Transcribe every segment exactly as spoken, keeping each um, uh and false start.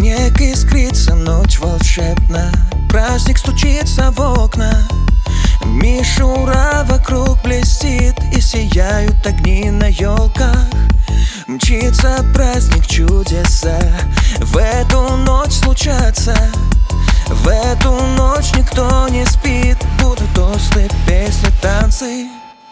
Снег искрится, ночь волшебна, праздник стучится в окна. Мишура вокруг блестит, и сияют огни на елках. Мчится праздник, чудеса в эту ночь случатся. В эту ночь никто не спит, будут тосты, песни, танцы.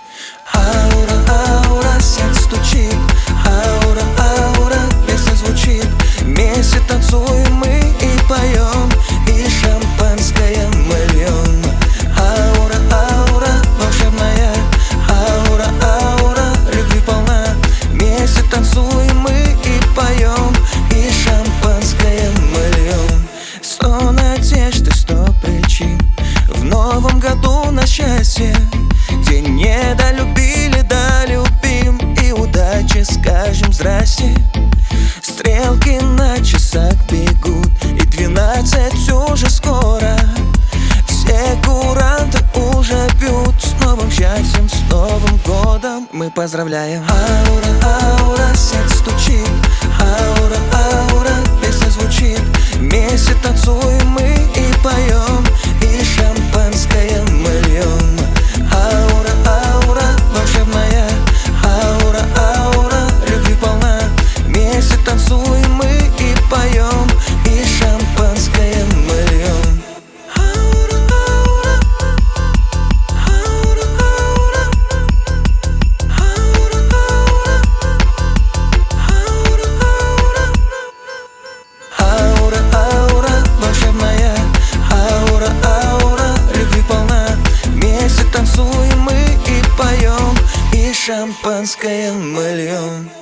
Аура, аура, сердце стучит. Аура, аура, песня звучит. Вместе танцуем мы и поем, и шампанское мы льем. Аура, аура, волшебная. Аура, аура, любви полна. Вместе танцуем мы и поем, и шампанское мы льем. Сто надежд и сто причин в новом году на счастье, где недолюбили, долюбим, и удачи скажем здрасте. Стрелки на часах бегут, и двенадцать уже скоро. Все куранты уже бьют, с новым счастьем, с Новым годом мы поздравляем. Аура, аура, сердце стучит. Аура, аура, песня звучит. Вместе танцуем мы и поем, и шампанское мы льем. Аура, аура, волшебная. Аура, аура, любви полна. Вместе танцуем мы и поем, и шампанское мы льем. Аура, аура, аура, аура, аура, аура, аура, аура, аура, волшебная. Аура, аура, любви полна. Вместе танцуем мы и поем, и шампанское мы льем.